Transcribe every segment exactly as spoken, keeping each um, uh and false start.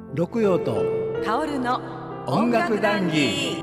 六葉と香るの音楽談義。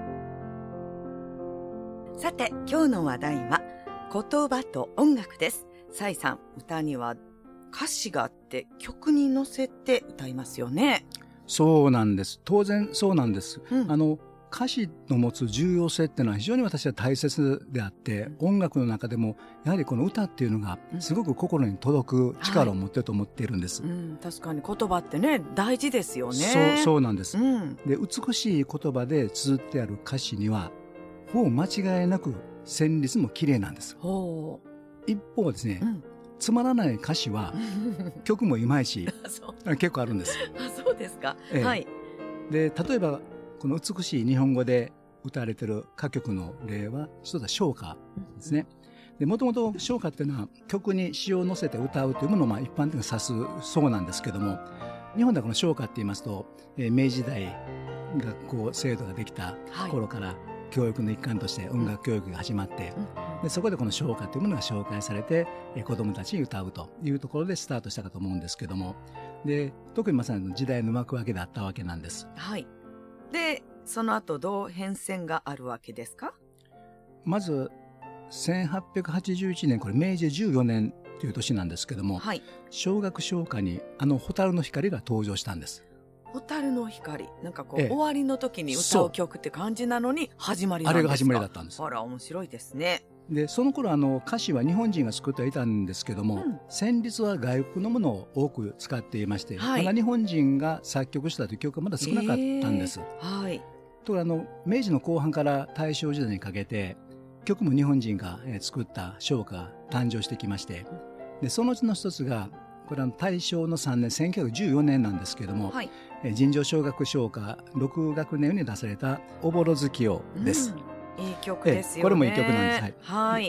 さて今日の話題は言葉と音楽です。サイさん、歌には歌詞があって曲に乗せて歌いますよね。 そうなんです。当然そうなんです、 うん、 あの歌詞の持つ重要性っていうのは非常に私は大切であって、音楽の中でもやはりこの歌っていうのがすごく心に届く力を持ってると思っているんです、 はい、うん、確かに言葉ってね大事ですよね。 そうそうなんです、 うん、 で美しい言葉で綴ってある歌詞にはほぼ間違いなく旋律も綺麗なんです。 ほう一方ですね、うん、つまらない歌詞は曲もいまいち結構あるんです。 あ、そうですか、ええ、はい。 で例えばこの美しい日本語で歌われている歌曲の例は一つは唱歌ですね。もともと唱歌っていうのは曲に詩を乗せて歌うというものをまあ一般的に指すそうなんですけども、日本ではこの唱歌って言いますと、えー、明治時代学校制度ができた頃から教育の一環として音楽教育が始まって、うん、でそこでこの唱歌というものが紹介されて、えー、子どもたちに歌うというところでスタートしたかと思うんですけども、で特にまさに時代の幕開けだったわけなんです。 はい。でその後どう変遷があるわけですか？ まずせんはっぴゃくはちじゅういちねん、これ明治じゅうよねんという年なんですけども、はい、小学唱歌にあの蛍の光が登場したんです。 蛍の光、なんかこう、ええ、終わりの時に歌う曲って感じなのに始まりなんですか？ あれが始まりだったんです。 あら面白いですね。 でその頃あの歌詞は日本人が作ってはいたんですけども、うん、旋律は外国のものを多く使っていまして、はい、まだ日本人が作曲したという曲がまだ少なかったんです、えーはい、とあの明治の後半から大正時代にかけて曲も日本人が作った唱歌が誕生してきまして、でそのうちの一つがこれは大正のさんねんせんきゅうひゃくじゅうよねんなんですけれども、はい、尋常小学唱歌ろくがくねんに出されたおぼろ月夜です、 うん、いい曲ですよね。 これもいい曲なんです。はい、 はい。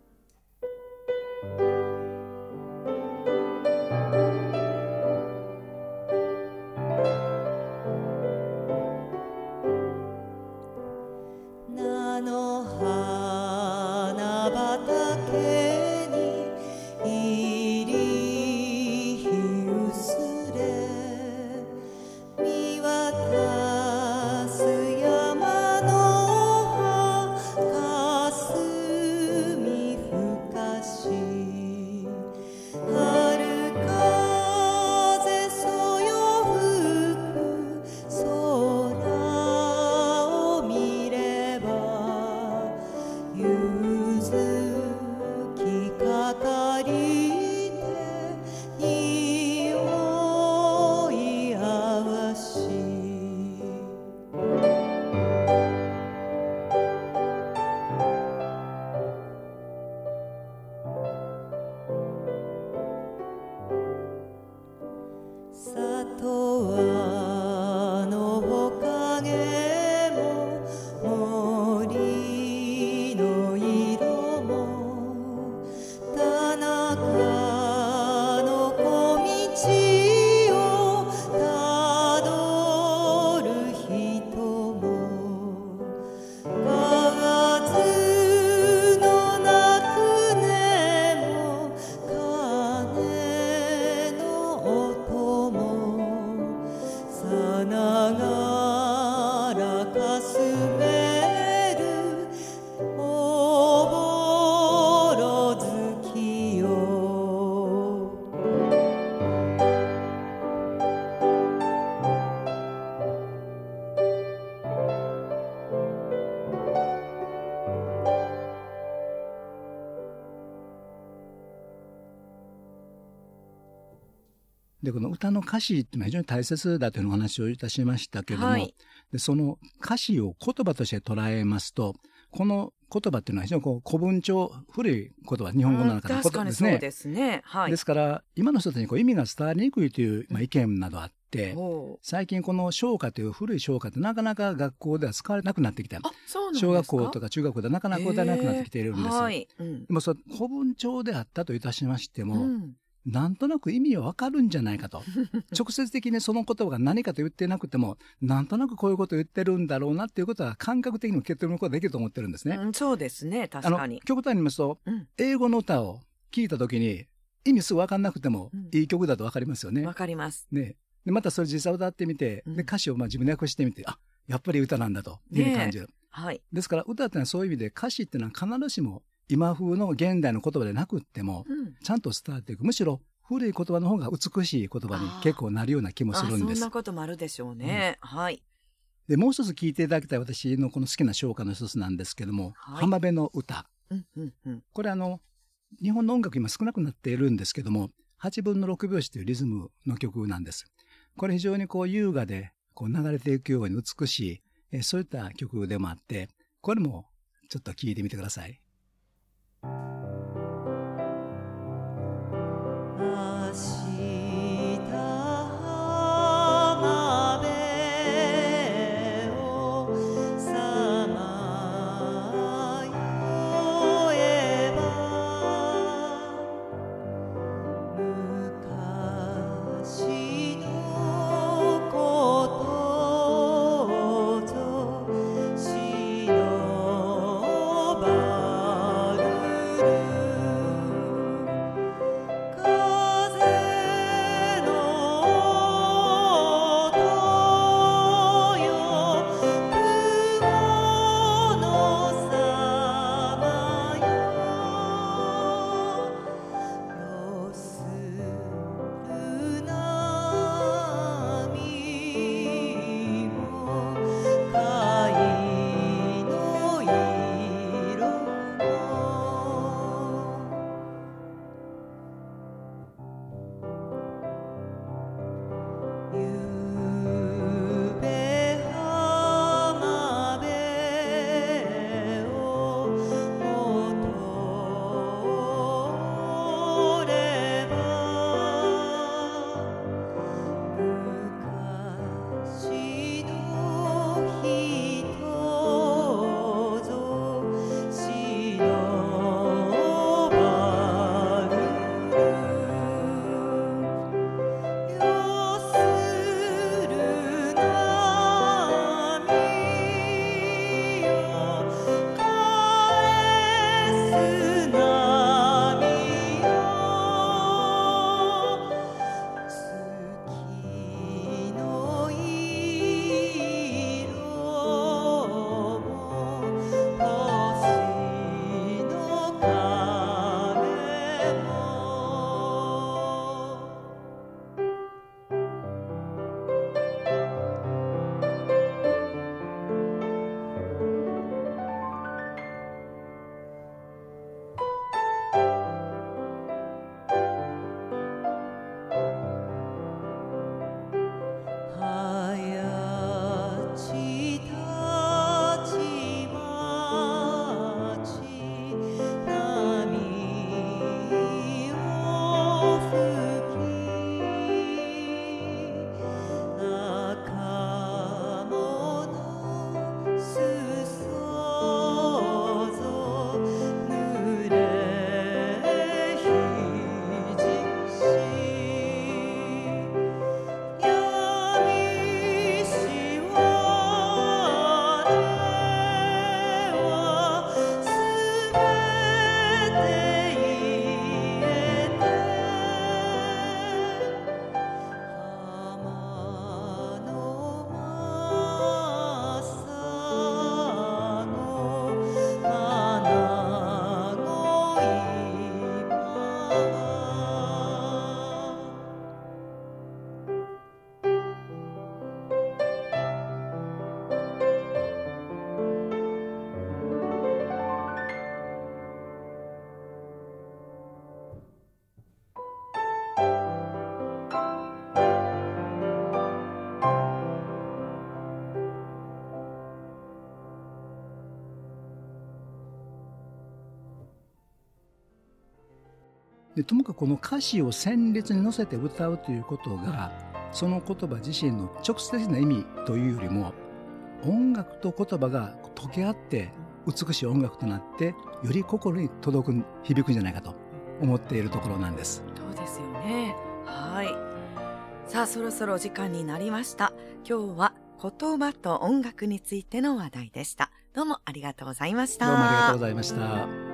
でこの歌の歌詞っていうのは非常に大切だというお話をいたしましたけども、はい、でその歌詞を言葉として捉えますと、この言葉っていうのは非常にこう古文帳、古い言葉、日本語の中の言葉ですね。 確かにそうですね。はい、 ですから今の人たちにこう意味が伝わりにくいという、まあ、意見などあって、うん、最近この唱歌という古い唱歌ってなかなか学校では使われなくなってきた。 あ、そうなんですか。 小学校とか中学校ではなかなか歌えなくなってきているんです、 はい、うん、 でもその古文帳であったといたしましても、うん、 なんとなく意味はわかるんじゃないかと直接的にその言葉が何かと言ってなくてもなんとなくこういうことを言ってるんだろうなっていうことは感覚的に受け止めることができると思ってるんですね、 うん、そうですね。確かに極端に言いますと、うん、英語の歌を聞いた時に意味すぐ分かんなくても、うん、いい曲だと分かりますよね。 分かります、 ね、 でまたそれ実際歌ってみて、で歌詞をまあ自分で訳してみて、あ、やっぱり歌なんだというふうに感じる、 ね、はい、 ですから歌ってのはそういう意味で歌詞っていうのは必ずしも今風の現代の言葉でなくっても、うん、ちゃんと伝わっていく。むしろ古い言葉の方が美しい言葉に結構なるような気もするんです。 そんなこともあるでしょうね、うん、はい。 でもう一つ聞いていただきたい私のこの好きな唱歌の一つなんですけども、はい、浜辺の歌、うんうんうん、これあの日本の音楽今少なくなっているんですけども、はちぶんのろくびょうしというリズムの曲なんです。これ非常にこう優雅でこう流れていくように美しい、えそういった曲でもあって、これもちょっと聴いてみてください。でともかくこの歌詞を旋律に乗せて歌うということが、その言葉自身の直接的な意味というよりも、音楽と言葉が溶け合って美しい音楽となって、より心に届く、響くんじゃないかと思っているところなんです。 そうですよね。はい。さあ、そろそろ時間になりました。今日は言葉と音楽についての話題でした。どうもありがとうございました。 どうもありがとうございました。